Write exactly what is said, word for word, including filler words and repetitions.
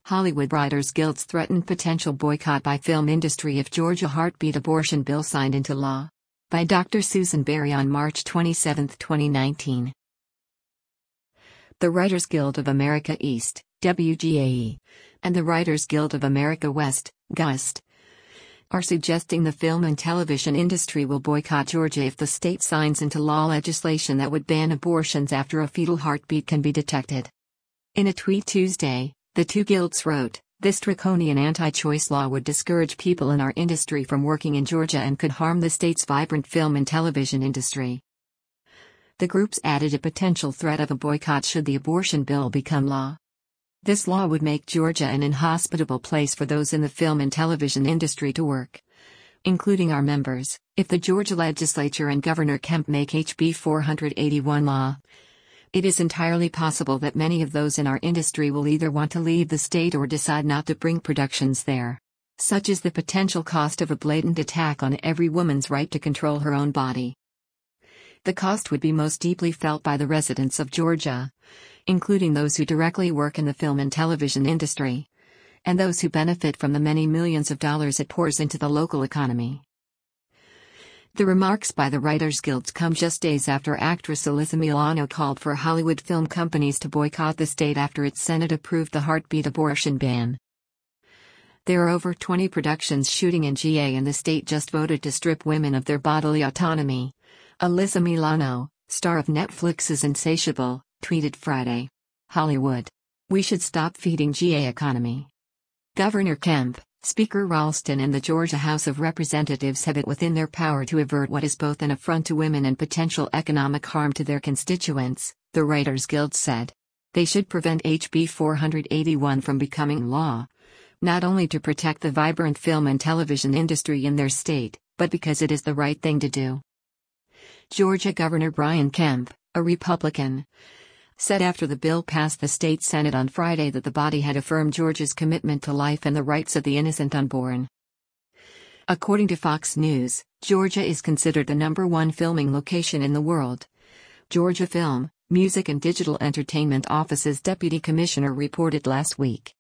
Hollywood Writers Guild's threatened potential boycott by film industry if Georgia heartbeat abortion bill signed into law. By Doctor Susan Berry on March twenty-seventh, twenty nineteen. The Writers Guild of America East, W G A E, and the Writers Guild of America West, GUST, are suggesting the film and television industry will boycott Georgia if the state signs into law legislation that would ban abortions after a fetal heartbeat can be detected. In a tweet Tuesday, the two guilds wrote, "This draconian anti-choice law would discourage people in our industry from working in Georgia and could harm the state's vibrant film and television industry." The groups added a potential threat of a boycott should the abortion bill become law. This law would make Georgia an inhospitable place for those in the film and television industry to work, including our members, if the Georgia legislature and Governor Kemp make H B four eighty-one law. It is entirely possible that many of those in our industry will either want to leave the state or decide not to bring productions there. Such is the potential cost of a blatant attack on every woman's right to control her own body. The cost would be most deeply felt by the residents of Georgia, including those who directly work in the film and television industry, and those who benefit from the many millions of dollars it pours into the local economy. The remarks by the Writers Guild come just days after actress Alyssa Milano called for Hollywood film companies to boycott the state after its Senate approved the heartbeat abortion ban. There are over twenty productions shooting in G A and the state just voted to strip women of their bodily autonomy. Alyssa Milano, star of Netflix's Insatiable, tweeted Friday. Hollywood. We should stop feeding G A economy. Governor Kemp, Speaker Ralston and the Georgia House of Representatives have it within their power to avert what is both an affront to women and potential economic harm to their constituents, the Writers Guild said. They should prevent H B four eighty-one from becoming law, not only to protect the vibrant film and television industry in their state, but because it is the right thing to do. Georgia Governor Brian Kemp, a Republican, said after the bill passed the state Senate on Friday that the body had affirmed Georgia's commitment to life and the rights of the innocent unborn. According to Fox News, Georgia is considered the number one filming location in the world. Georgia Film, Music and Digital Entertainment Office's deputy commissioner reported last week.